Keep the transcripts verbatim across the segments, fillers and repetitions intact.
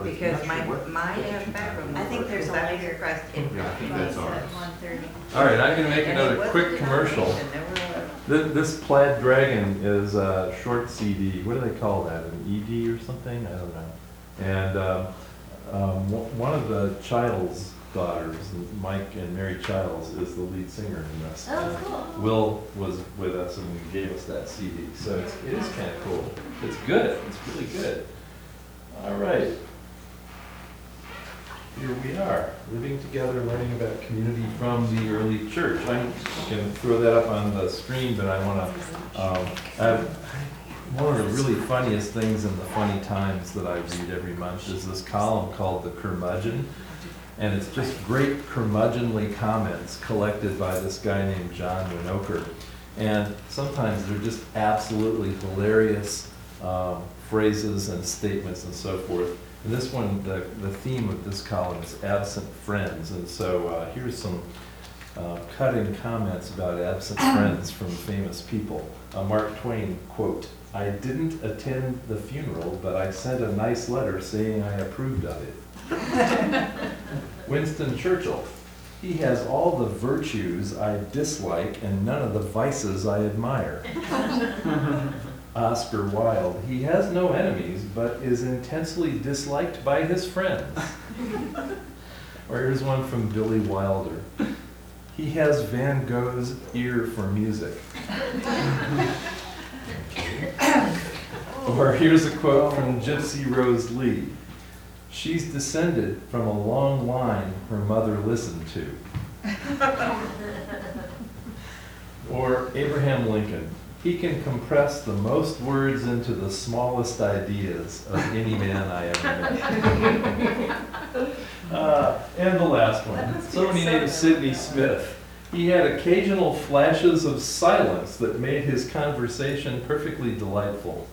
Because my, What- my what uh, you- background. I think there's a that was later- suppressed in- Yeah, I think Runs that's at ours. one thirty. All right, I'm gonna make And it another wasn't quick commercial. denomination, there were- Th- This Plaid Dragon is a short C D. What do they call that? An E D or something? I don't know. And um, um, w- one of the Childs daughters, Mike and Mary Childs, is the lead singer in this. Oh, cool. Will was with us and gave us that C D, so it's, it is kind of cool. It's good. It's really good. All right. Here we are, living together, learning about community from the early church. I'm going to throw that up on the screen, but I want to, um, I- one of the really funniest things in the Funny Times that I read every month is this column called The Curmudgeon. And it's just great curmudgeonly comments collected by this guy named John Winokur. And sometimes they're just absolutely hilarious um, phrases and statements and so forth. And this one, the, the theme of this column is absent friends. And so uh, here's some uh, cutting comments about absent friends from famous people. Uh, Mark Twain, quote, "I didn't attend the funeral, but I sent a nice letter saying I approved of it." Winston Churchill, "He has all the virtues I dislike and none of the vices I admire." Oscar Wilde, "He has no enemies, but is intensely disliked by his friends." Or here's one from Billy Wilder, "He has Van Gogh's ear for music." Or here's a quote from Gypsy Rose Lee, "She's descended from a long line her mother listened to." Or Abraham Lincoln, "He can compress the most words into the smallest ideas of any man I ever met." Uh, and the last one, somebody named Sidney Smith. "He had occasional flashes of silence that made his conversation perfectly delightful."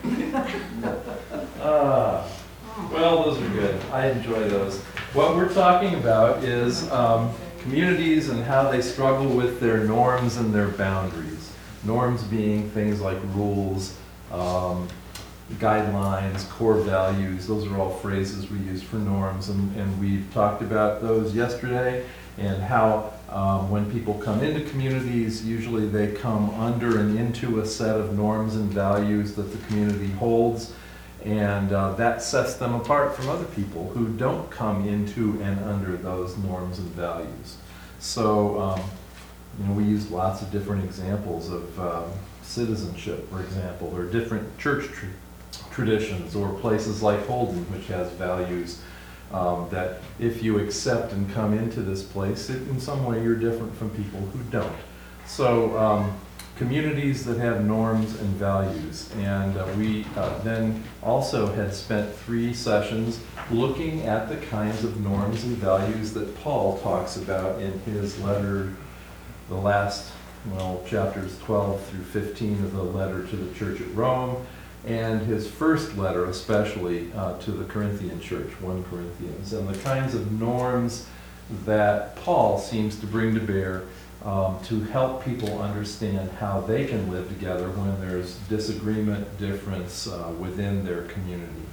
Uh, well, those are good. I enjoy those. What we're talking about is um, communities and how they struggle with their norms and their boundaries. Norms being things like rules, um, guidelines, core values. Those are all phrases we use for norms, and, and we've talked about those yesterday, and how um, when people come into communities, usually they come under and into a set of norms and values that the community holds, and uh, that sets them apart from other people who don't come into and under those norms and values. So, um, you know, we use lots of different examples of um, citizenship, for example, or different church tr traditions, or places like Holden, which has values um, that if you accept and come into this place, it, in some way you're different from people who don't. So, um, communities that have norms and values. And uh, we uh, then also had spent three sessions looking at the kinds of norms and values that Paul talks about in his letter, the last, well, chapters twelve through fifteen of the letter to the church at Rome, and his first letter especially uh, to the Corinthian church, First Corinthians, and the kinds of norms that Paul seems to bring to bear um, to help people understand how they can live together when there's disagreement, difference uh, within their community.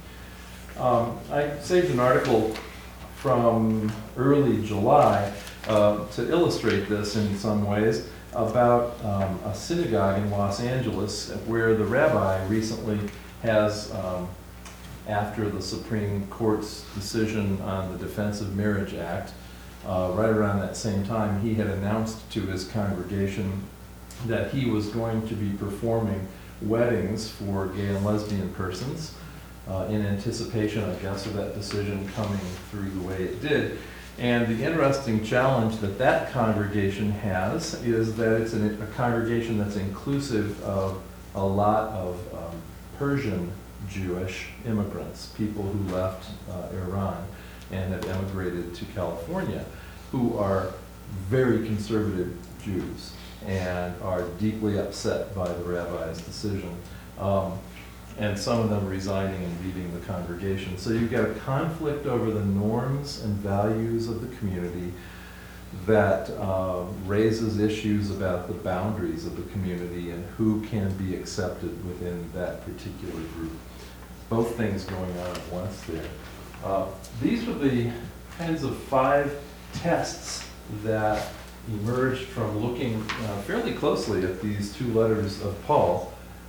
Um, I saved an article from early July uh, to illustrate this in some ways, about um, a synagogue in Los Angeles where the rabbi recently has, um, after the Supreme Court's decision on the Defense of Marriage Act, uh, right around that same time, he had announced to his congregation that he was going to be performing weddings for gay and lesbian persons uh, in anticipation, I guess, of that decision coming through the way it did. And the interesting challenge that that congregation has is that it's an, a congregation that's inclusive of a lot of um, Persian Jewish immigrants, people who left uh, Iran and have emigrated to California, who are very conservative Jews and are deeply upset by the rabbi's decision. Um, and some of them resigning and leaving the congregation. So you've got a conflict over the norms and values of the community that uh, raises issues about the boundaries of the community and who can be accepted within that particular group. Both things going on at once there. Uh, these were the kinds of five tests that emerged from looking uh, fairly closely at these two letters of Paul.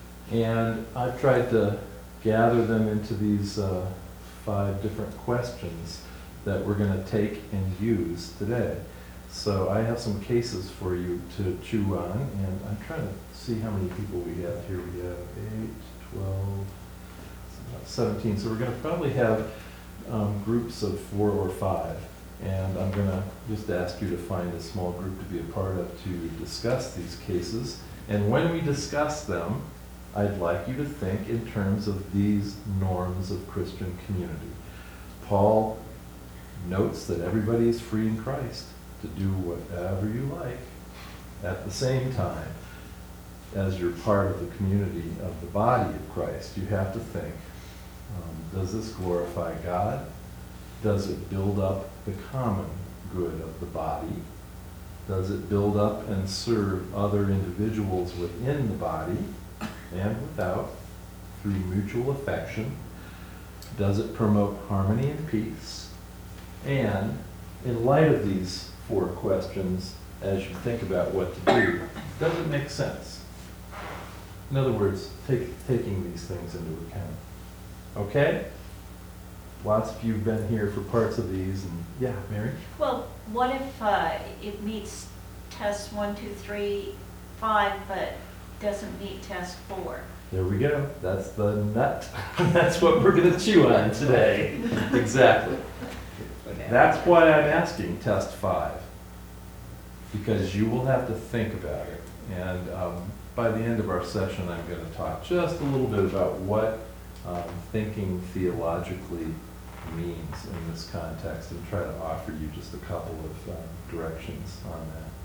And I've tried to gather them into these uh, five different questions that we're going to take and use today. So I have some cases for you to chew on, and I'm trying to see how many people we have here. We have eight, twelve, seventeen. So we're going to probably have um, groups of four or five. And I'm going to just ask you to find a small group to be a part of to discuss these cases. And when we discuss them, I'd like you to think in terms of these norms of Christian community. Paul notes that everybody is free in Christ to do whatever you like. At the same time, as you're part of the community of the body of Christ, you have to think, um, does this glorify God? Does it build up the common good of the body? Does it build up and serve other individuals within the body and without through mutual affection? Does it promote harmony and peace? And in light of these four questions, as you think about what to do, does it make sense? In other words, take, taking these things into account. Okay? Lots of you have been here for parts of these, and yeah, Mary? Well, what if uh, it meets test one, two, three, five, but doesn't meet test four? There we go. That's the nut. That's what we're going to chew on today. Exactly. That's why I'm asking test five, because you will have to think about it. And um, by the end of our session, I'm going to talk just a little bit about what um, thinking theologically means in this context and try to offer you just a couple of uh, directions on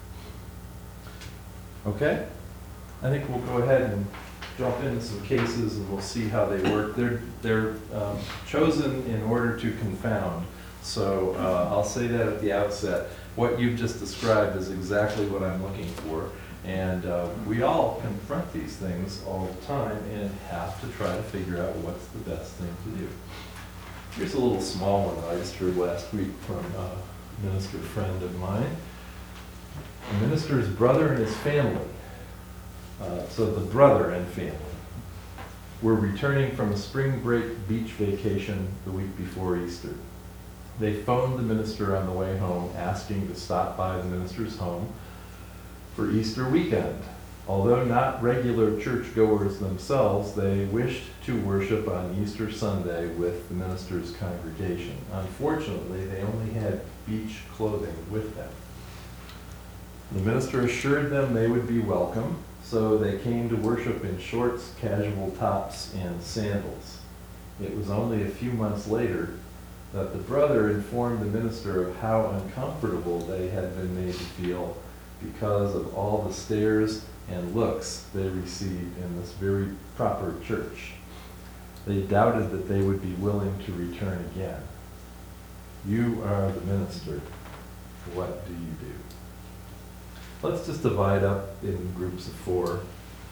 that. Okay? I think we'll go ahead and jump into some cases and we'll see how they work. They're, they're um, chosen in order to confound. So uh, I'll say that at the outset. What you've just described is exactly what I'm looking for. And uh, we all confront these things all the time and have to try to figure out what's the best thing to do. Here's a little small one that I just heard last week from a minister friend of mine. A minister's brother and his family. Uh, so the brother and family were returning from a spring break beach vacation the week before Easter. They phoned the minister on the way home asking to stop by the minister's home for Easter weekend. Although not regular churchgoers themselves, they wished to worship on Easter Sunday with the minister's congregation. Unfortunately, they only had beach clothing with them. The minister assured them they would be welcome, so they came to worship in shorts, casual tops, and sandals. It was only a few months later that the brother informed the minister of how uncomfortable they had been made to feel because of all the stares and looks they received in this very proper church. They doubted that they would be willing to return again. You are the minister. What do you do? Let's just divide up in groups of four.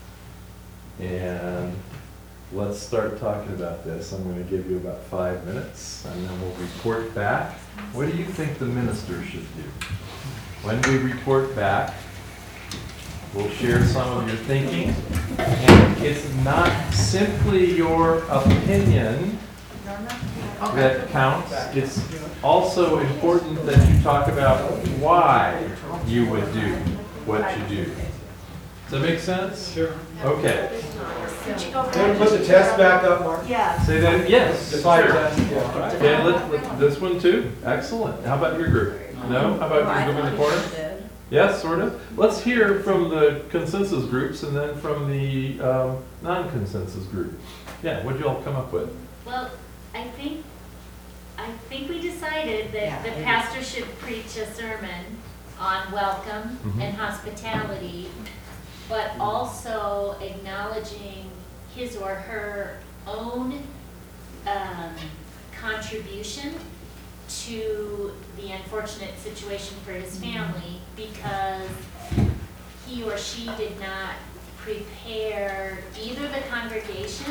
And let's start talking about this. I'm going to give you about five minutes, and then we'll report back. What do you think the minister should do? When we report back, we'll share some of your thinking. And it's not simply your opinion that counts. It's also important that you talk about why you would do what you do. Does that make sense? Sure. Okay. Could you go back? Can we put the test back up, Mark? Yeah. Say that, yes. The five Sure. tests, yeah. Okay, let, let- this one too. Excellent. How about your group? No? How about your group in the corner? Yes, sort of. Let's hear from the consensus groups and then from the um, non-consensus group. Yeah, what did you all come up with? Well, I think, I think we decided that the pastor should preach a sermon on welcome Mhm. and hospitality, but also acknowledging his or her own um, contribution to the unfortunate situation for his family, because he or she did not prepare either the congregation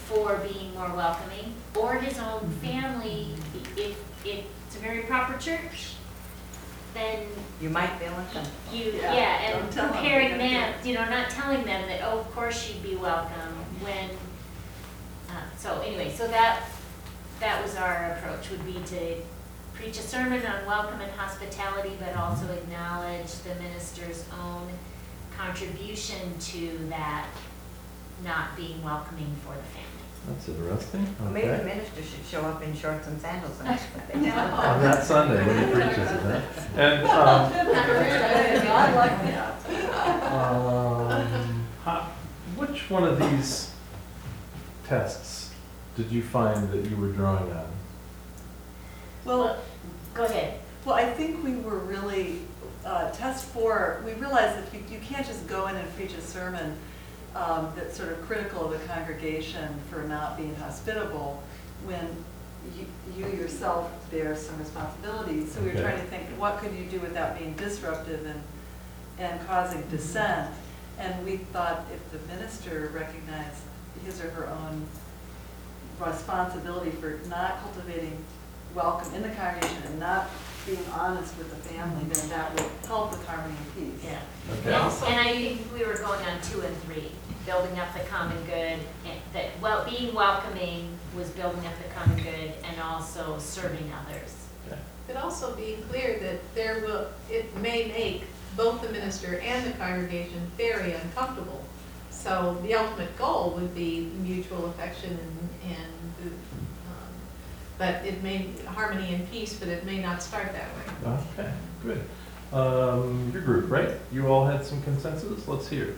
for being more welcoming, or his own family, if, if it's a very proper church, then You might feel uncomfortable. you, Yeah, yeah, and don't tell 'em. preparing You gotta them, you know, not telling them that, oh, of course you'd be welcome, when, uh, so anyway, so that, that was our approach, would be to preach a sermon on welcome and hospitality, but also acknowledge the minister's own contribution to that not being welcoming for the family. That's interesting, Well, maybe the okay. minister should show up in shorts and sandals on Sunday. On that Sunday when he preaches it, huh? And, um, I like that. Um, how, which one of these tests did you find that you were drawing on? Well, Go ahead. well, I think we were really, uh, test four, we realized that you, you can't just go in and preach a sermon um, that's sort of critical of the congregation for not being hospitable when you, you yourself bear some responsibilities. So we were Okay. trying to think, what could you do without being disruptive and, and causing dissent? And we thought if the minister recognized his or her own responsibility for not cultivating welcome in the congregation and not being honest with the family, then that would help with harmony and peace. Yeah. Okay. And and I think we were going on two and three, building up the common good, and that, well, being welcoming was building up the common good and also serving others. But also being clear that there will, it may make both the minister and the congregation very uncomfortable. So the ultimate goal would be mutual affection and, and, um, but it may, harmony and peace, but it may not start that way. Okay, good. Um, your group, right? You all had some consensus? Let's hear.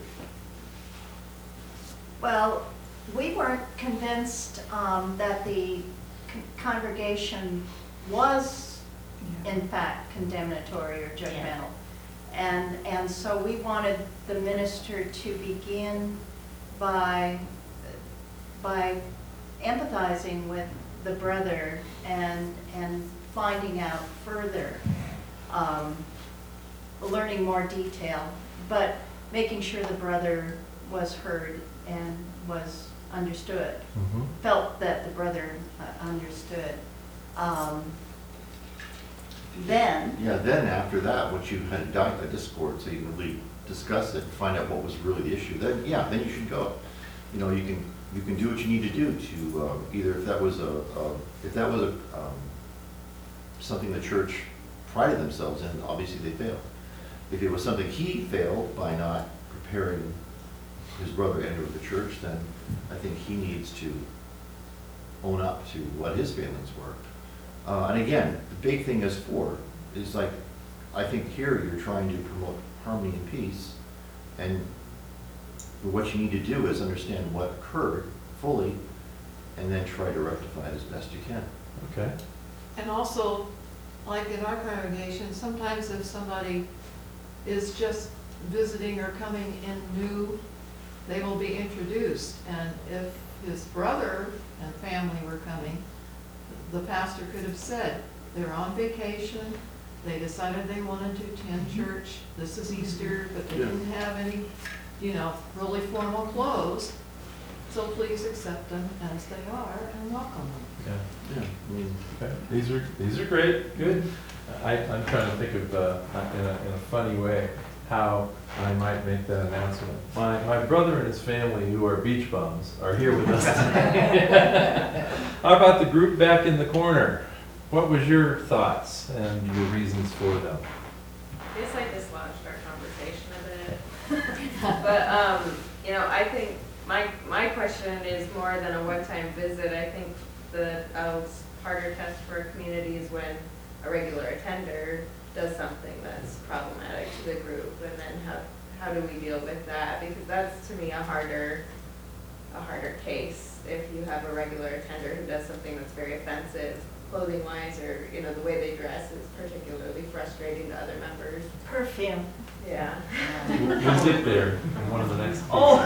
Well, we weren't convinced um, that the con- congregation was in fact condemnatory or judgmental. And, and so we wanted the minister to begin by, by empathizing with the brother and, and finding out further, um, learning more detail, but making sure the brother was heard and was understood, Mm-hmm. felt that the brother uh, understood. Um, Then, Yeah, then after that, once you had done a discord, so you can really discuss it and find out what was really the issue, then, yeah, then you should go. You know, you can, you can do what you need to do to, um, either if that was a, a- if that was a, um, something the church prided themselves in, obviously they failed. If it was something he failed by not preparing his brother to enter the church, then I think he needs to own up to what his failings were. Uh, and again, the big thing is for, is like, I think here you're trying to promote harmony and peace, and what you need to do is understand what occurred fully, and then try to rectify it as best you can. Okay. And also, like in our congregation, sometimes if somebody is just visiting or coming in new, they will be introduced. And if his brother and family were coming, the pastor could have said, they're on vacation, they decided they wanted to attend church, this is Easter, but they Yeah. didn't have any, you know, really formal clothes, so please accept them as they are and welcome them. Yeah. Yeah, I mean, Okay. These are, these are great, good. I, I'm trying to think of, uh, in a, in a funny way, how I might make that announcement. My, my brother and his family, who are beach bums, are here with us today. How about the group back in the corner? What was your thoughts and your reasons for them? I guess I dislodged our conversation a bit. But, um, you know, I think my, my question is more than a one-time visit. I think the uh, harder test for a community is when a regular attender does something that's problematic to the group, and then how, how do we deal with that? Because that's, to me, a harder, a harder case if you have a regular attender who does something that's very offensive, clothing-wise, or, you know, the way they dress is particularly frustrating to other members. perfume. Yeah. We'll we'll get there in one of the next. Oh.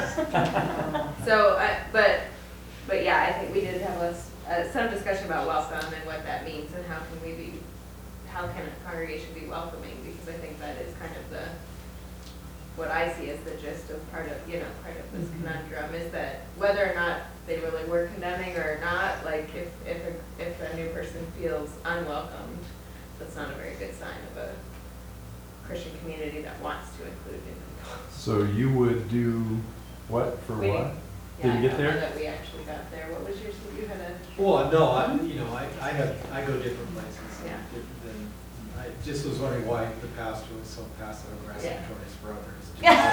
So, I, but, but yeah, I think we did have a, s- uh, some discussion about welcome and what that means and how can we be, how can a congregation be welcoming? Because I think that is kind of the, what I see as the gist of part of, you know, part of this conundrum is that whether or not they really were condemning or not. Like if, if, a, if a new person feels unwelcomed, that's not a very good sign of a Christian community that wants to include new people. So you would do what for We- what? Yeah, Did you get I don't know there? that we actually got there. What was yours? You had a, Well, no, I, you know, I, I have, I go different places. Yeah. different than- I just was wondering why the pastor was so passive aggressive Yeah. toward his brothers.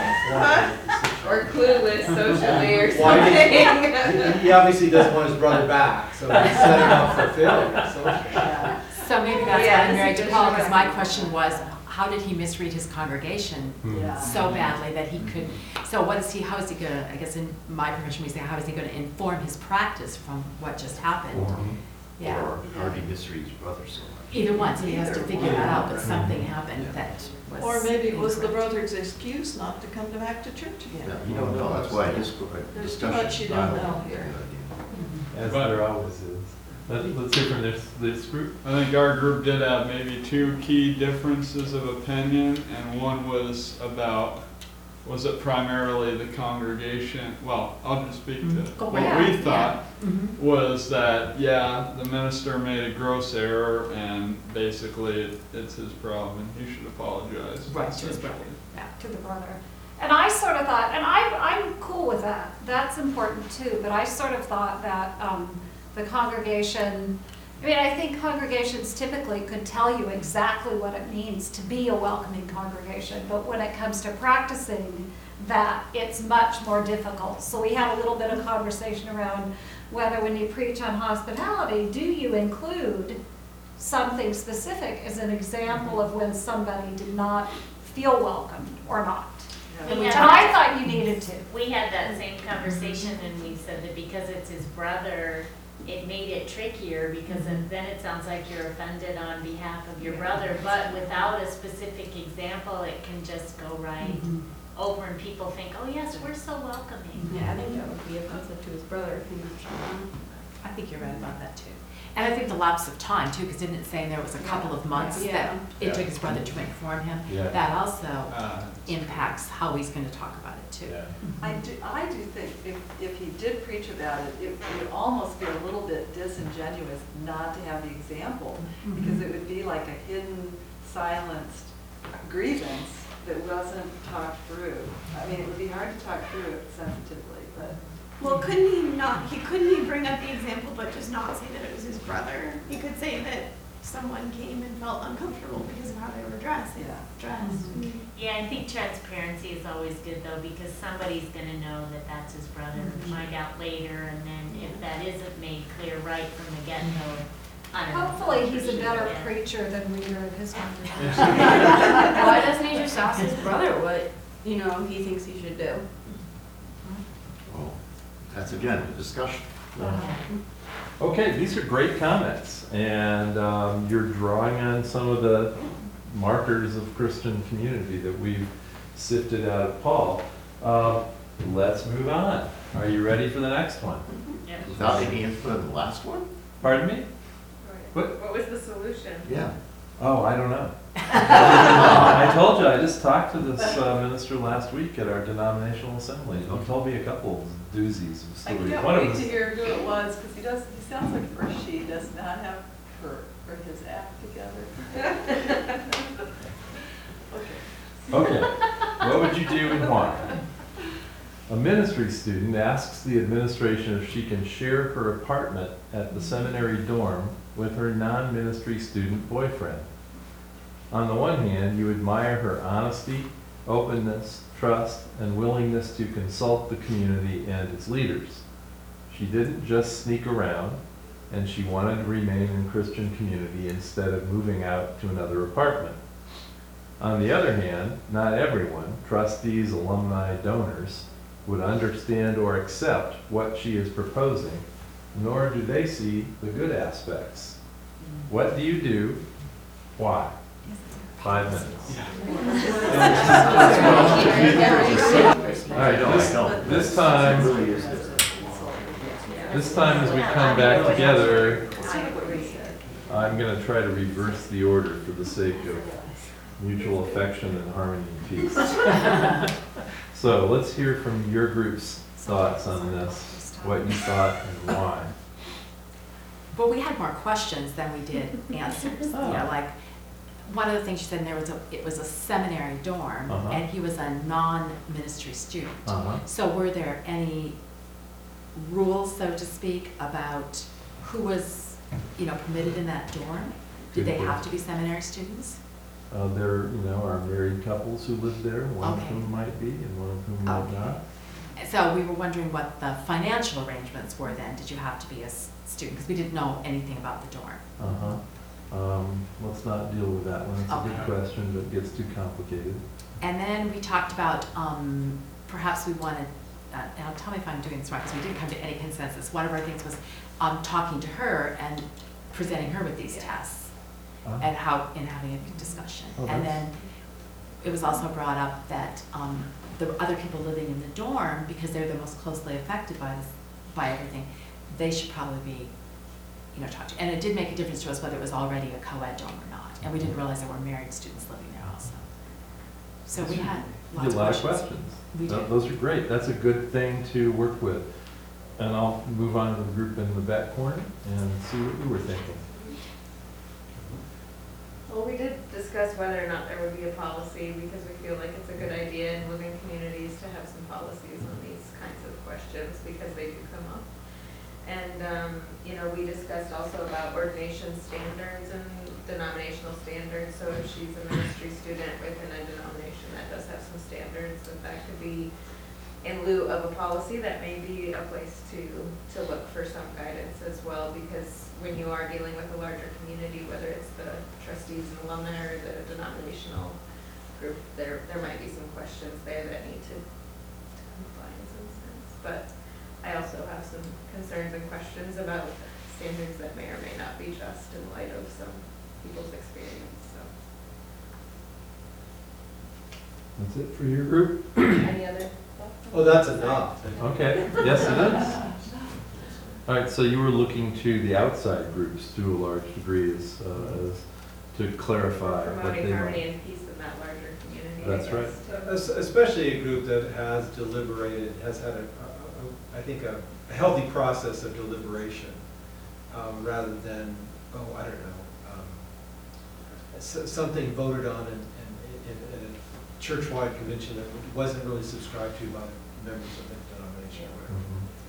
or clueless socially or Why did- something. He he obviously doesn't want his brother back, so he's setting up for failure socially. So maybe that's Yeah, why I'm this married is to just Paul, a because my record. question was, how did he misread his congregation Hmm. Yeah. so badly that he could, so what is he, how is he gonna, I guess in my profession, we say, how is he gonna inform his practice from what just happened? Mhm. Yeah, Or how did he misread his brother so much? either one, so he has to Either figure that one. out, but something happened that was. Or maybe it was the incorrect. brother's excuse not to come to back to church Yeah, again. you don't know, that's why a dis- a There's too discussion. much you don't dialogue know is a here. good idea. As there always is. Let- Let's hear from this, this group. I think our group did have maybe two key differences of opinion, and one was about, was it primarily the congregation? Well, I'll just speak to Go what ahead, we yeah. thought Mhm. was that, yeah, the minister made a gross error, and basically it- it's his problem, and he should apologize. Right, to his brother. essentially. Yeah. to the brother. And I sort of thought, and I, I'm cool with that, that's important too, but I sort of thought that um, the congregation, I mean, I think congregations typically could tell you exactly what it means to be a welcoming congregation, but when it comes to practicing that, it's much more difficult. So we had a little bit of conversation around whether when you preach on hospitality, do you include something specific as an example of when somebody did not feel welcomed or not? We And had- I thought you needed to. We had that same conversation and we said that because it's his brother, it made it trickier because then then it sounds like you're offended on behalf of your brother, but without a specific example, it can just go right over and people think, oh yes, we're so welcoming. Yeah, I think that would be offensive to his brother if he mentioned I think you're right about that too. And I think the lapse of time too, because didn't it say there was a couple of months Yeah. that it Yeah. took his brother to inform him? Yeah. That also Uh, impacts how he's gonna talk about it too. Yeah. I do, I do think if, if he did preach about it, it would almost be a little bit disingenuous not to have the example, because it would be like a hidden, silenced grievance that wasn't talked through. I mean, it would be hard to talk through it sensitively, but. Well, couldn't he not, he couldn't he bring up the example but just not say that it was his brother? He could say that someone came and felt uncomfortable because of how they were dressed. Yeah. Dressed. Yeah, I think transparency is always good though, because somebody's gonna know that that's his brother, find out later, and then if that isn't made clear right from the get-go, I don't know. Hopefully, he's a better Yeah. preacher than reader of his congregation. Why doesn't he just ask his brother what, you know, he thinks he should do? Well, that's again, a discussion. Okay, these are great comments, and um, you're drawing on some of the markers of Christian community that we've sifted out of Paul. Um, Let's move on. Are you ready for the next one? Yeah. Without any input on the last one? Pardon me? What? What was the solution? Yeah. Oh, I don't know. I told you, I just talked to this uh, minister last week at our denominational assembly. He told me a couple doozies of I stories. can't One of wait them to is- hear who it was, because he does, he sounds like or she does not have her or his act together. Okay. Okay, what would you do and why? A ministry student asks the administration if she can share her apartment at the seminary dorm with her non-ministry student boyfriend. On the one hand, you admire her honesty, openness, trust, and willingness to consult the community and its leaders. She didn't just sneak around, and she wanted to remain in Christian community instead of moving out to another apartment. On the other hand, not everyone, trustees, alumni, donors, would understand or accept what she is proposing, nor do they see the good aspects. What do you do? Why? Five minutes. All right, this, this time, this time as we come back together, I'm going to try to reverse the order for the sake of mutual affection and harmony and peace. So let's hear from your group's thoughts on this. what you thought and why. But we had more questions than we did answers. You know, like, one of the things she said, there was a, it was a seminary dorm, Uh-huh. and he was a non-ministry student. Uh-huh. So were there any rules, so to speak, about who was, you know, permitted in that dorm? Did Good they have question. to be seminary students? Uh, there, you know, are married couples who live there, one of Okay. whom might be and one of whom might Okay. not. So we were wondering what the financial arrangements were then. Did you have to be a s- student? Because we didn't know anything about the dorm. Uh-huh. Um, let's not deal with that one. It's a Okay. good question, but it gets too complicated. And then we talked about, um, perhaps we wanted, uh, now tell me if I'm doing this right, because we didn't come to any consensus. One of our things was, um, talking to her and presenting her with these tests Uh, and how, and having a discussion. Oh, And that's- then it was also brought up that, um, the other people living in the dorm, because they're the most closely affected by this, by everything, they should probably be, you know, talked to. And it did make a difference to us whether it was already a co-ed dorm or not. And we didn't realize there were married students living there also. So we had You lots get of a lot of questions. questions. We Tho- did. Those are great. That's a good thing to work with. And I'll move on to the group in the back corner and see what you were thinking. Well, we did discuss whether or not there would be a policy, because we feel like it's a good idea in living communities to have some policies on these kinds of questions, because they do come up. And, um, you know, we discussed also about ordination standards and denominational standards, so if she's a ministry student within a denomination that does have some standards, that that could be in lieu of a policy, that may be a place to, to look for some guidance as well, because when you are dealing with a larger community, whether it's the trustees and alumni or the denominational group, there, there might be some questions there that need to, to comply in some sense. But I also have some concerns and questions about standards that may or may not be just in light of some people's experience, so. That's it for your group? Any other thoughts? Oh, that's enough. Okay, yes it is. All right, so you were looking to the outside groups to a large degree as, uh, as to clarify what Promoting they harmony want. and peace in that larger community. I That's guess, right. too. Es- Especially a group that has deliberated, has had a, a- a- I think, a a healthy process of deliberation, um, rather than, oh, I don't know, um, s- something voted on in, in, in in a church-wide convention that wasn't really subscribed to by members of the denomination or whatever.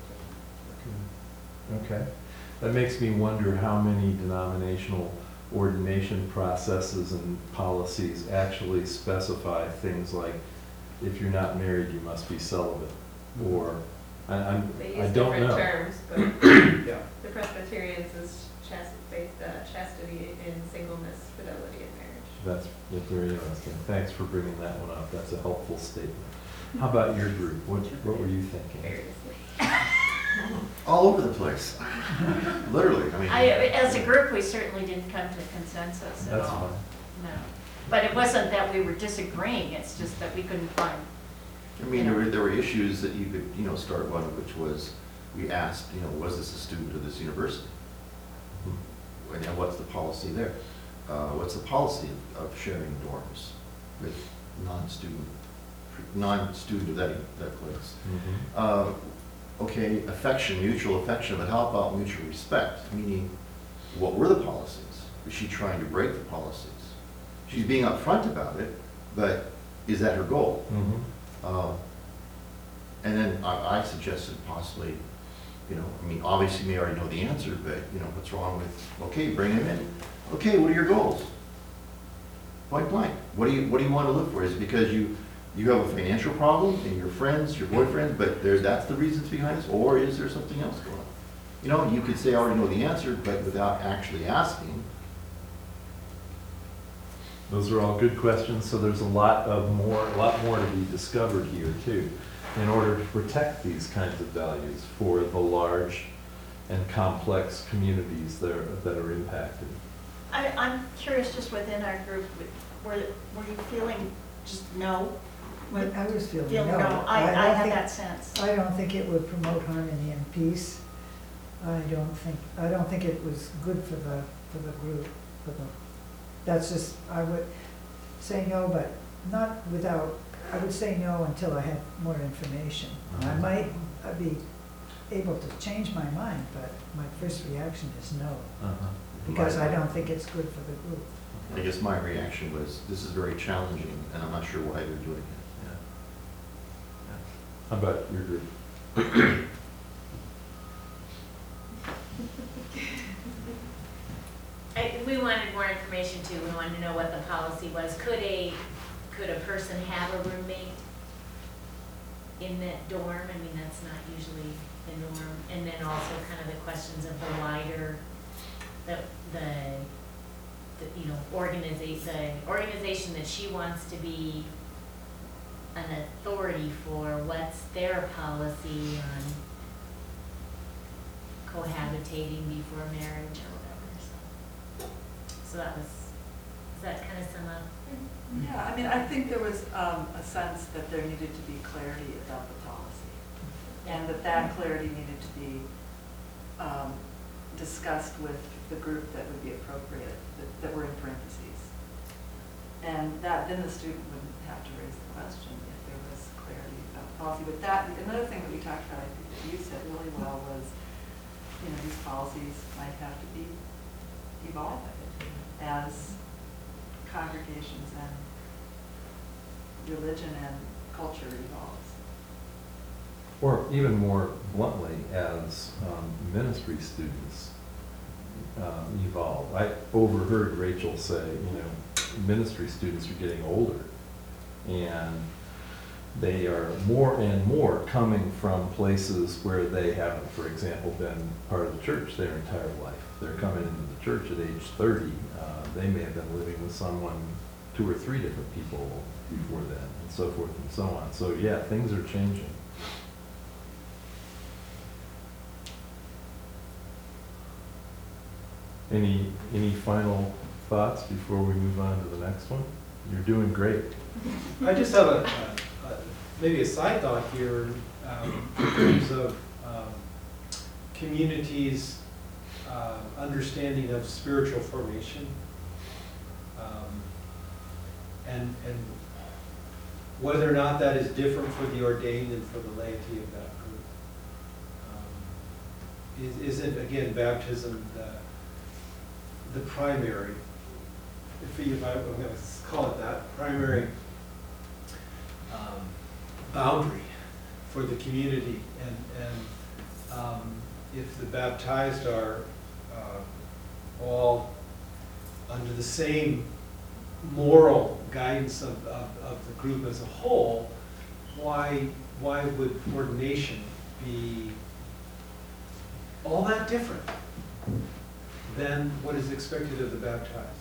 Mhm. Okay. That makes me wonder how many denominational ordination processes and policies actually specify things like, if you're not married, you must be celibate, or, I, I'm, They I use don't different know. terms, but Yeah. the Presbyterians is chast- based, uh, chastity in singleness, fidelity in marriage. That's that's very interesting. Thanks for bringing that one up. That's a helpful statement. How about your group? What, what were you thinking? Variously. All over the place. Literally, I mean. I, as a group, we certainly didn't come to consensus at That's all. fine. No. But it wasn't that we were disagreeing, it's just that we couldn't find, I mean, there were, there were issues that you could, you know, start one, which was, we asked, you know, was this a student of this university? And then what's the policy there? Uh, what's the policy of of sharing dorms with non-student, non-student of that, that place? Mhm. Uh, Okay, affection, mutual affection, but how about mutual respect? Meaning, what were the policies? Was she trying to break the policies? She's being upfront about it, but is that her goal? Mhm. Uh, And then I, I suggested possibly, you know, I mean, obviously you may already know the answer, but, you know, what's wrong with, okay, bring him in. Okay, what are your goals? Point blank. What do you, what do you want to live for? Is it because you, you have a financial problem and your friends, your boyfriend, but there, that's the reasons behind this? Or is there something else going on? You know, you could say I already know the answer, but without actually asking. Those are all good questions, so there's a lot of more, a lot more to be discovered here too, in order to protect these kinds of values for the large and complex communities that are, that are impacted. I, I'm curious, just within our group, were, were you feeling just no? Well, I was feeling Feel no. no, I, I don't had think- that sense. I don't think it would promote harmony and peace. I don't think, I don't think it was good for the, for the group, for the, that's just, I would say no, but not without, I would say no until I had more information. I might uh, be able to change my mind, but my first reaction is no, Uh-huh. because My- I don't think it's good for the group. I guess my reaction was, this is very challenging, and I'm not sure why they're doing it. Yeah. Yeah. How about your group? I, we wanted more information too, we wanted to know what the policy was. Could a, could a person have a roommate in that dorm? I mean, that's not usually the norm. And then also kind of the questions of the wider, the, the, the, you know, organization, the organization that she wants to be an authority for, what's their policy on cohabitating before marriage or whatever, so. So that was, does that kind of sum up? Yeah, I mean, I think there was um, a sense that there needed to be clarity about the policy. And that that clarity needed to be um, discussed with the group that would be appropriate, that, that were in parentheses. And that, then the student wouldn't have to raise the question if there was clarity about the policy. But that, another thing that we talked about, I think that you said really well was, you know, these policies might have to be evolved as congregations and religion and culture evolves. Or even more bluntly, as um, ministry students um, evolve. I overheard Rachel say, you know, ministry students are getting older, and they are more and more coming from places where they haven't, for example, been part of the church their entire life. They're coming into the church at age thirty. Uh, they may have been living with someone, two or three different people before then, and so forth and so on. So yeah, things are changing. Any, any final thoughts before we move on to the next one? You're doing great. I just have a, a, a maybe a side thought here um, in terms of um, communities' uh, understanding of spiritual formation, um, and and whether or not that is different for the ordained and for the laity of that group. Um, is, isn't again baptism the the primary, if, if I, I'm going to call it that, primary um, boundary for the community, and, and um, if the baptized are uh, all under the same moral guidance of, of, of the group as a whole, why, why would ordination be all that different than what is expected of the baptized?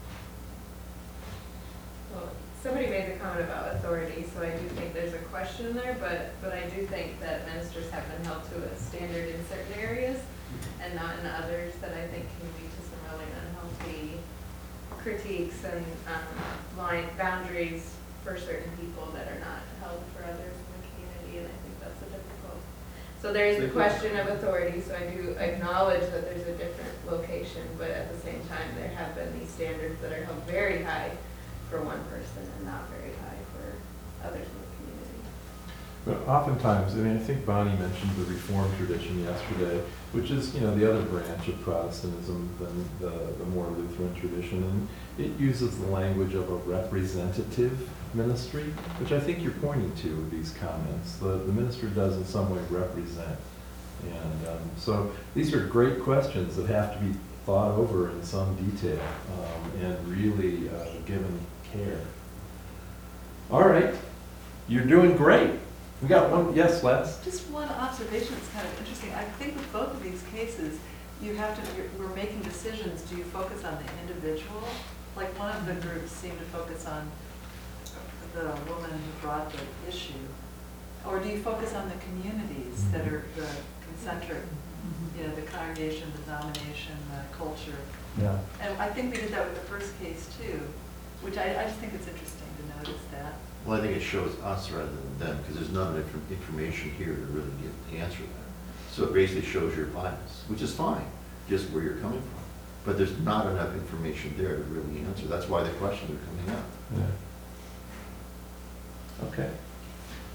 Well, somebody made the comment about authority, so I do think there's a question there, but, but I do think that ministers have been held to a standard in certain areas and not in others that I think can lead to some really unhealthy critiques and um, line boundaries for certain people that are not held for others in the community, and I think that's a difficult. So there is the question of authority, so I do acknowledge that there's a different location, but at the same time, there have been these standards that are held very high for one person and not very high for others in the community. But oftentimes, I mean, I think Bonnie mentioned the Reformed tradition yesterday, which is, you know, the other branch of Protestantism than the, the more Lutheran tradition, and it uses the language of a representative ministry, which I think you're pointing to with these comments. The, the minister does in some way represent. And um, so these are great questions that have to be thought over in some detail um, and really uh, given care. All right, you're doing great. We got one, yes, Les? Just one observation that's kind of interesting. I think with both of these cases, you have to, you're, we're making decisions. Do you focus on the individual? Like one of the groups seemed to focus on the woman who brought the issue. Or do you focus on the communities that are the concentric, you know, the congregation, the denomination, the culture? Yeah. And I think we did that with the first case too, which I, I just think it's interesting to notice that. Well, I think it shows us rather than them, because there's not enough information here to really give, answer that. So it basically shows your bias, which is fine, just where you're coming from. But there's not enough information there to really answer. That's why the questions are coming up. Yeah. Okay.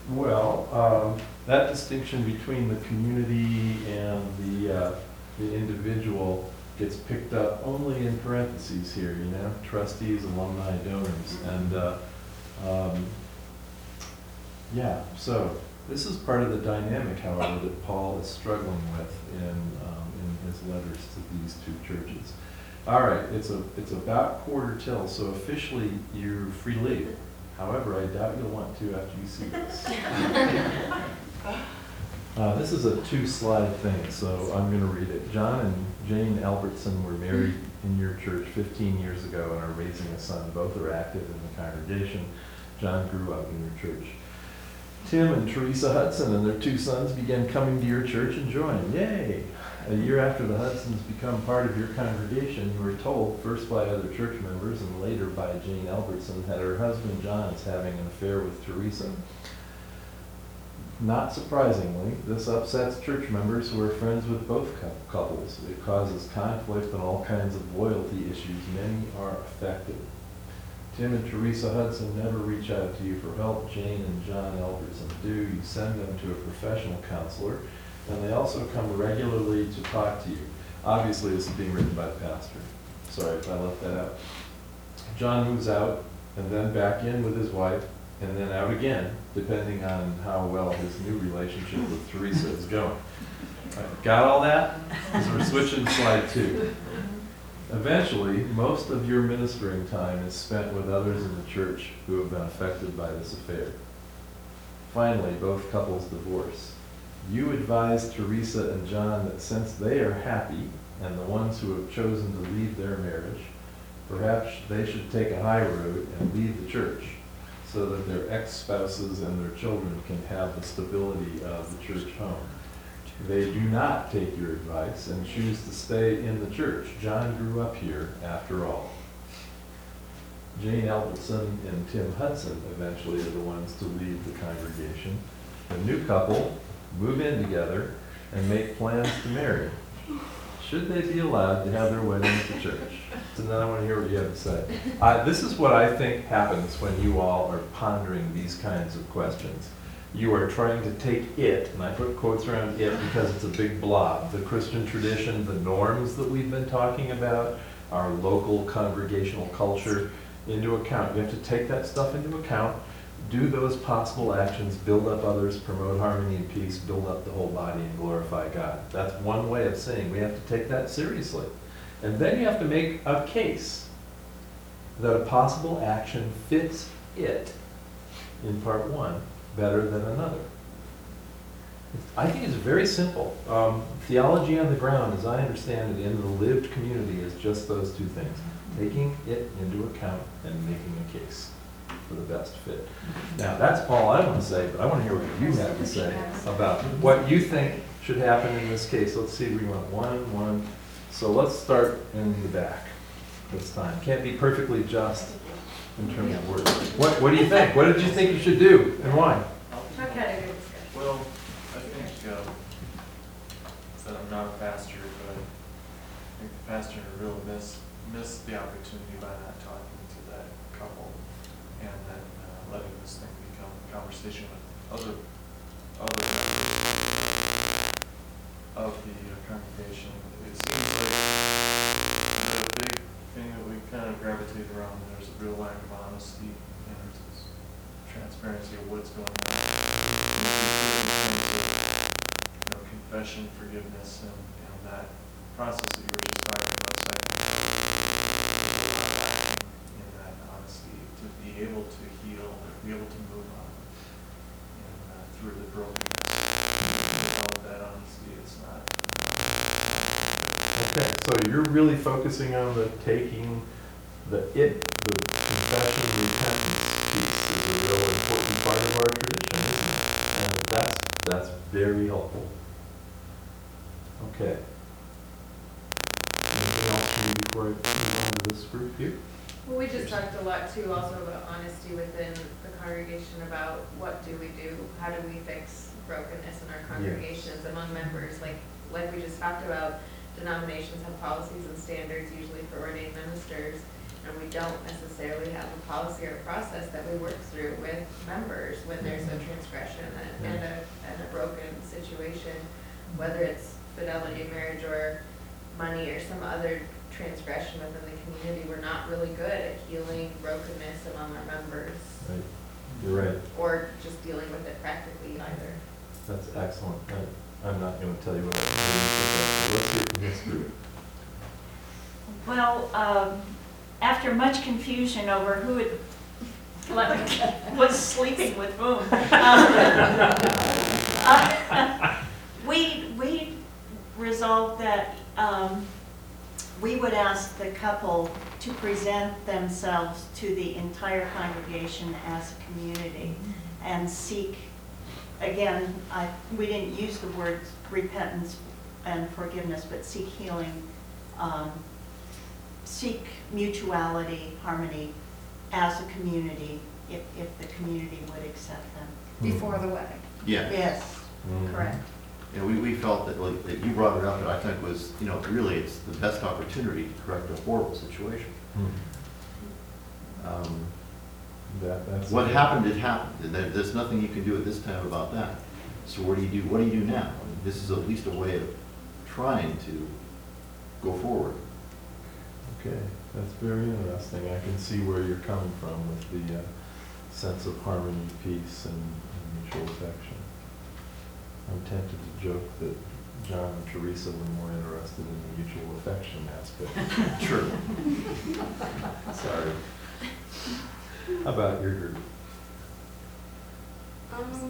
Well, um, that distinction between the community and the, uh, the individual gets picked up only in parentheses here, you know, trustees, alumni, donors, and, uh, um, yeah, so this is part of the dynamic, however, that Paul is struggling with in, um, in his letters to these two churches. All right, it's a, it's about quarter till, so officially you're free to leave. However, I doubt you'll want to after you see this. Uh, this is a two-slide thing, so I'm going to read it. John and Jane Albertson were married in your church fifteen years ago and are raising a son. Both are active in the congregation. John grew up in your church. Tim and Teresa Hudson and their two sons began coming to your church and joined. Yay! A year after the Hudsons become part of your congregation, you were told, first by other church members and later by Jane Albertson, that her husband John is having an affair with Teresa. Not surprisingly, this upsets church members who are friends with both couples. It causes conflict and all kinds of loyalty issues. Many are affected. Tim and Teresa Hudson never reach out to you for help. Jane and John Albertson do. You send them to a professional counselor, and they also come regularly to talk to you. Obviously, this is being written by the pastor. Sorry if I left that out. John moves out, and then back in with his wife, and then out again, depending on how well his new relationship with Teresa is going. All right, got all that? So we're switching to slide two. Eventually, most of your ministering time is spent with others in the church who have been affected by this affair. Finally, both couples divorce. You advise Teresa and John that since they are happy and the ones who have chosen to leave their marriage, perhaps they should take a high road and leave the church, so that their ex-spouses and their children can have the stability of the church home. They do not take your advice and choose to stay in the church. John grew up here after all. Jane Albertson and Tim Hudson eventually are the ones to leave the congregation. The new couple move in together and make plans to marry. Should they be allowed to have their wedding at the church? So then I want to hear what you have to say. Uh, this is what I think happens when you all are pondering these kinds of questions. You are trying to take it, and I put quotes around it because it's a big blob, the Christian tradition, the norms that we've been talking about, our local congregational culture, into account. You have to take that stuff into account, do those possible actions, build up others, promote harmony and peace, build up the whole body and glorify God. That's one way of saying we have to take that seriously. And then you have to make a case that a possible action fits it in part one better than another. I think it's very simple. Um, theology on the ground, as I understand it, in the lived community is just those two things. Taking it into account and making a case for the best fit. Now, that's all I want to say, but I want to hear what you have to say about what you think should happen in this case. Let's see, we want one, one. So let's start in the back this time. Can't be perfectly just in terms of words. What, what do you think? What did you think you should do and why? Okay. Well, I think, uh, that I'm not a pastor, but I think the pastor really missed, missed the opportunity by not talking to that couple and then uh, letting this thing become a conversation with other, other members of the uh, congregation. It seems like the big thing that we kind of gravitate around, there's a real lack of honesty and there's this transparency of what's going on. You know, confession, forgiveness, and, and that process that you were just talking about a second ago, there's a lot lacking in that honesty to be able to heal, to be able to move on and uh, through the brokenness. Without that honesty, it's not. Okay, so you're really focusing on the taking, the it, the confession, repentance piece is a real important part of our tradition, isn't it? And that's, that's very helpful. Okay. Anything else from you before I move on to this group here? Well, we just talked a lot too also about honesty within the congregation about what do we do, how do we fix brokenness in our congregations among members, like like we just talked about, denominations have policies and standards usually for ordained ministers, and we don't necessarily have a policy or a process that we work through with members when there's a transgression and and a, and a broken situation, whether it's fidelity of marriage or money or some other transgression within the community. We're not really good at healing brokenness among our members, Right, you're right. or just dealing with it practically either. That's excellent. I, I'm not gonna tell you what I think, let's hear from this group. Well, um, after much confusion over who had, like, was sleeping with whom, um, uh, we, we resolved that um, we would ask the couple to present themselves to the entire congregation as a community and seek, again, I, we didn't use the words repentance and forgiveness, but seek healing, um, seek mutuality, harmony as a community, if, if the community would accept them. Before the wedding. Yeah. Yes, Mhm. correct. Yeah, we, we felt that, like, that you brought it up, and I think was, you know, really, it's the best opportunity to correct a horrible situation. Hmm. Um, That, that's. What happened, it happened, and there, there's nothing you can do at this time about that. So what do you do, what do you do now? I mean, this is at least a way of trying to go forward. Okay, that's very interesting. I can see where you're coming from with the uh, sense of harmony, peace, and, and mutual affection. I'm tempted to joke that John and Teresa were more interested in the mutual affection aspect. True. Sorry. How about your group? Um,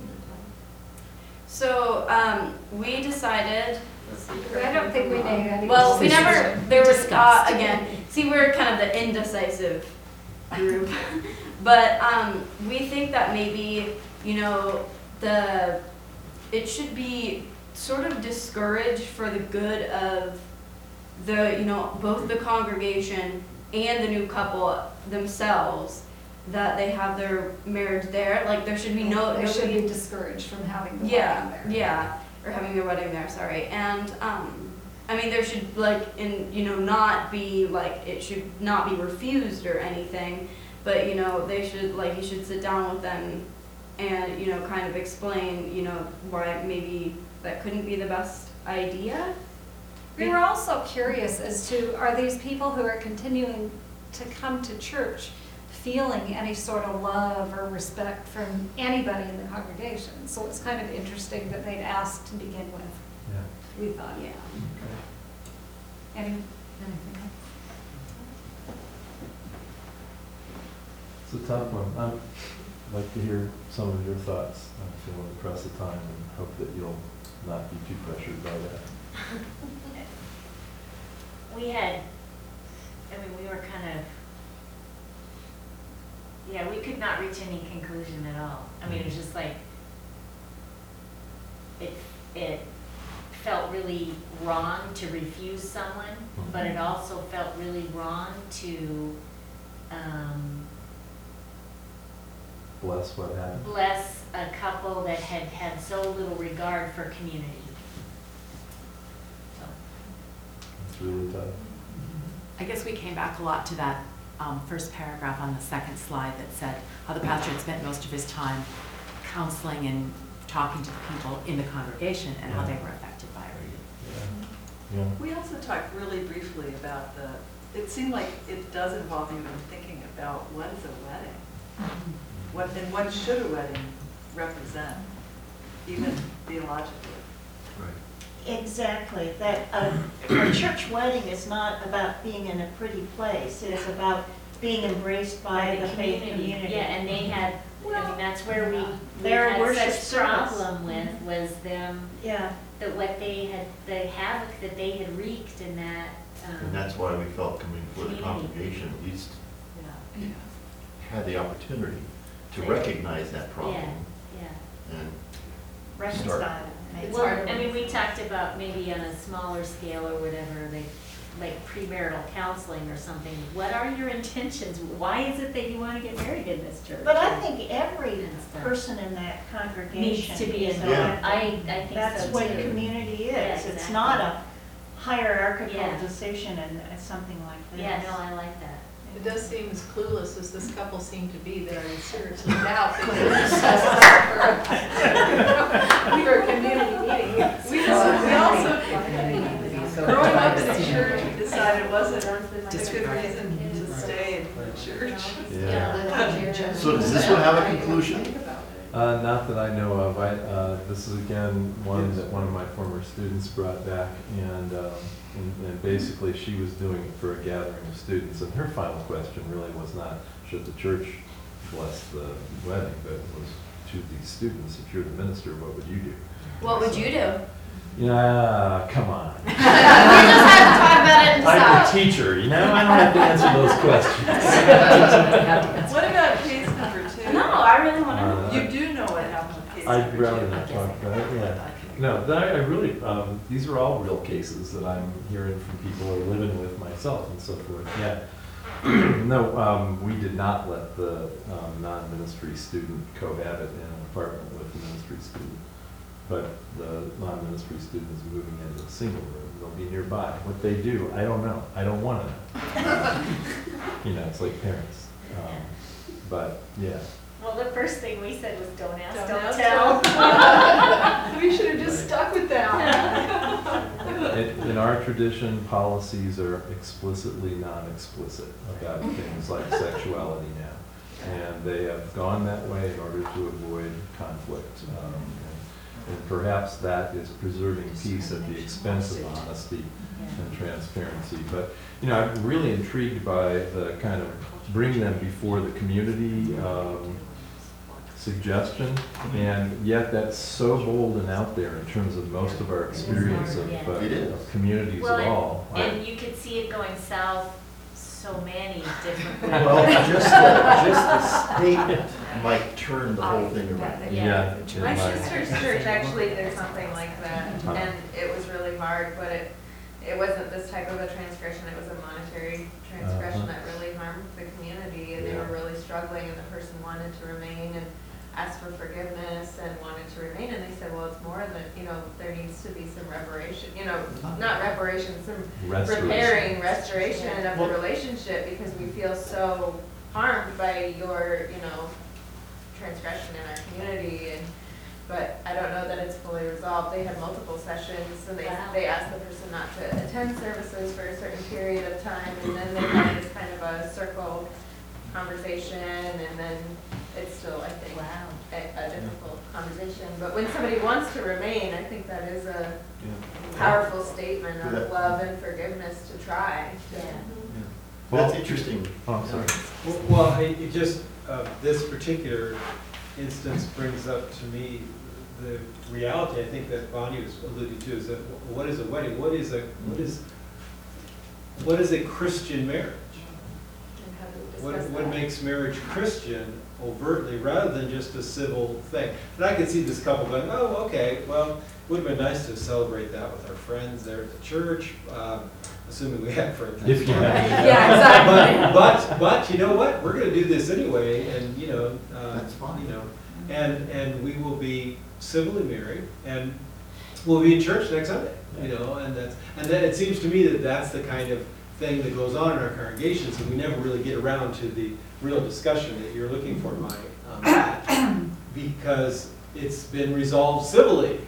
So, um, we decided. I don't think we made any. Well, we never, decision. there was, uh, Discussed. again, see, we're kind of the indecisive group. But, um, we think that maybe, you know, the, it should be sort of discouraged for the good of the, you know, both the congregation and the new couple themselves, that they have their marriage there. Like, there should be no, They should nobody- be discouraged from having the yeah, wedding there. yeah, or having their wedding there, sorry. And, um, I mean, there should, like, in, you know, not be, like, it should not be refused or anything, but, you know, they should, like, you should sit down with them and, you know, kind of explain, you know, why maybe that couldn't be the best idea. We were also curious as to, are these people who are continuing to come to church feeling any sort of love or respect from anybody in the congregation? So it's kind of interesting that they'd asked to begin with, Yeah. we thought. Yeah. Okay. Any, anything else? It's a tough one. I'd like to hear some of your thoughts. I feel to press the time and hope that you'll not be too pressured by that. We had, I mean, we were kind of, yeah, we could not reach any conclusion at all. I mean, it was just like, it, it felt really wrong to refuse someone, but it also felt really wrong to, um, Bless what happened. bless a couple that had had so little regard for community. So, It's really tough. I guess we came back a lot to that um, first paragraph on the second slide that said how the pastor had spent most of his time counseling and talking to the people in the congregation and how they were affected by it. Yeah. Yeah. We also talked really briefly about the, it seemed like it does involve even thinking about what is a wedding? What, and what should a wedding represent, even theologically? Right. Exactly, that a, a church wedding is not about being in a pretty place, it is about being embraced by the faith community. Yeah, and they had, I mean, that's where we, we Their had worship such service. problem with, was them, Yeah, that what they had, the havoc that they had wreaked in that, um. And that's why we felt coming before the Community. congregation at least Yeah. had the opportunity to Yeah. recognize that problem Yeah, yeah. and reconcile, maybe. Well, I mean, we talked about maybe on a smaller scale or whatever, like, like premarital counseling or something. What are your intentions? Why is it that you want to get married in this church? But I think every And stuff. person in that congregation Needs to be is involved. elected. I, I think so too. That's what community Yeah, is, it's exactly. not a hierarchical Yeah. decision and uh, something like this. Yeah, no, I like that. It does seem as clueless as this couple seemed to be that I would seriously doubt that we were a community meeting. We also, we also, growing up in the church, we decided it wasn't a good reason to stay in the church. Yeah. So does this one have a conclusion? Uh, not that I know of. I, uh, this is again one that one of my former students brought back, and, um, and, and basically she was doing it for a gathering of students, and her final question really was not, should the church bless the wedding, but it was to these students, if you're the minister, what would you do? What would you do? Yeah, come on. We just have to talk about it and I'm decide. a teacher, you know, I don't have to answer those questions. What about case number two? No, I really want to. Uh, You do know what happened with case number two. I'd rather not talk about it, yeah. No, that I I really, um, these are all real cases that I'm hearing from people or living with myself and so forth, yeah. No, um, we did not let the, um, non-ministry student cohabit in an apartment with the ministry student. But the non-ministry student is moving into a single room, they'll be nearby. What they do, I don't know, I don't wanna know. You know, it's like parents, um, but, yeah. Well, the first thing we said was don't ask, Don't don't, ask, tell. We should have just stuck with that. In, in our tradition, policies are explicitly non-explicit about things like sexuality now. And they have gone that way in order to avoid conflict. Um, and, and perhaps that is preserving peace at the expense of honesty and transparency. But, you know, I'm really intrigued by the kind of bring them before the community um, suggestion, and yet that's so bold and out there in terms of most of our experience of, uh, It is. of communities Well, at and- all. I- And you could see it going south so many different ways. Well, just the, just the statement might turn the whole thing around. Yeah. My it might. sister's church actually did something like that, Huh. and it was really hard, but it, it wasn't this type of a transgression, it was a monetary transgression Uh-huh. that really harmed the community, and they were Yeah. really struggling, and the person wanted to remain and asked for forgiveness and wanted to remain, and they said, well, it's more than, you know, there needs to be some reparation, you know, not reparation, some Restoration. repairing, restoration of the Well- relationship, because we feel so harmed by your, you know, transgression in our community, and, but I don't know that it's fully resolved. They had multiple sessions, and they, Wow. they asked the person not to attend services for a certain period of time, and then they had this kind of a circle conversation, and then it's still, I think, Wow. a, a difficult conversation. But when somebody wants to remain, I think that is a Yeah. powerful statement Yeah. of love and forgiveness to try. Yeah. That's interesting. Oh, I'm sorry. Well, Well, I- it just, uh, this particular instance brings up to me the reality, I think that Bonnie was alluding to, is that what is a wedding? What is a, what is, what is a Christian marriage? And how do we What, discuss what that? makes marriage Christian overtly, rather than just a civil thing? And I could see this couple going, oh, okay, well, it would have been nice to celebrate that with our friends there at the church, um, assuming we have friends. If you have any. Yeah, exactly. But, but, but you know what, we're gonna do this anyway, and, you know, uh, That's fine. you know, and, and we will be civilly married, and we'll be in church next Sunday, you know, and that's, and then it seems to me that that's the kind of thing that goes on in our congregations, and we never really get around to the real discussion that you're looking for, Mike, um, Matt, because it's been resolved civilly,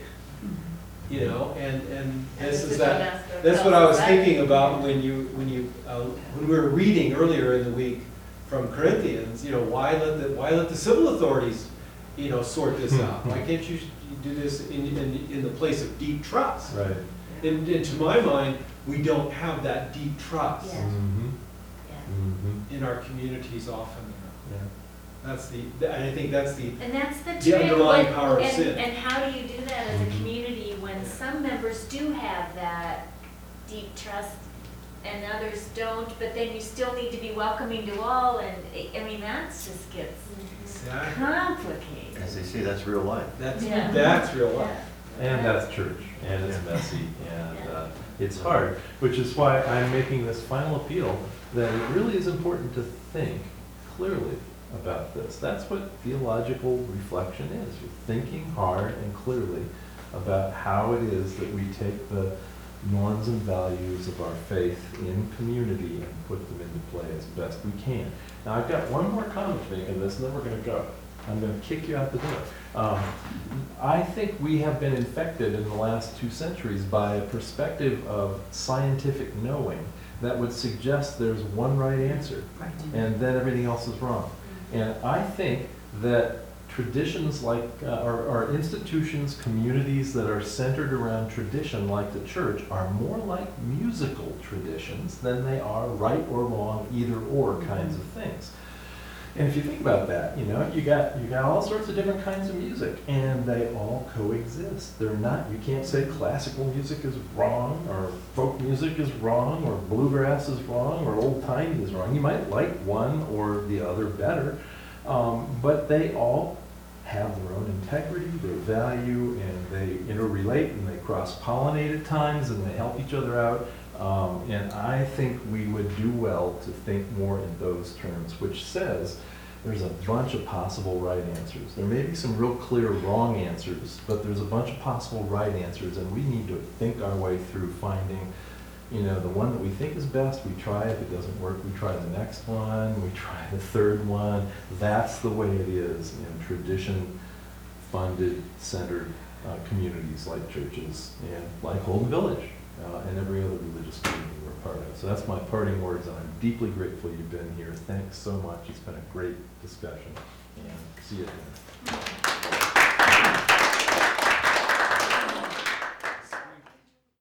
you know, and, and And this this is is that, what else the that's what I was fellows thinking about when you, when you, uh, when we were reading earlier in the week from Corinthians, you know, why let the, why let the civil authorities, you know, sort this out? Why can't you do this in, in, in the place of deep trust? Right. And, and to my mind, we don't have that deep trust Yeah. Mm-hmm. Yeah. Mm-hmm. in our communities often. Yeah. That's the, and I think that's the, And that's the The trick. underlying What- power of and- sin. And how do you do that as a Mhm. community when some members do have that deep trust and others don't, but then you still need to be welcoming to all, and, I- I mean, that just gets exactly, complicated. As they say, that's real life. that's, Yeah. that's real life. And that's church, and it's messy, and uh, it's hard, which is why I'm making this final appeal that it really is important to think clearly about this. That's what theological reflection is. You're thinking hard and clearly about how it is that we take the norms and values of our faith in community and put them into play as best we can. Now, I've got one more comment to make on this, and then we're going to go. I'm going to kick you out the door. Um, I think we have been infected in the last two centuries by a perspective of scientific knowing that would suggest there's one right answer, Right. and then everything else is wrong. And I think that traditions like, uh, or, or institutions, communities that are centered around tradition like the church are more like musical traditions than they are right or wrong, either or kinds of things. And if you think about that, you know, you got, you got all sorts of different kinds of music, and they all coexist. They're not, you can't say classical music is wrong, or folk music is wrong, or bluegrass is wrong, or old timey is wrong. You might like one or the other better, um, but they all have their own integrity, their value, and they interrelate, and they cross-pollinate at times, and they help each other out. Um, and I think we would do well to think more in those terms, which says there's a bunch of possible right answers. There may be some real clear wrong answers, but there's a bunch of possible right answers, and we need to think our way through finding, you know, the one that we think is best. We try it. If it doesn't work, we try the next one. We try the third one. That's the way it is in tradition-funded, centered uh, communities like churches and like Holden Village. Uh, and every other religious community we're part of. So that's my parting words, and I'm deeply grateful you've been here. Thanks so much. It's been a great discussion, and see you again.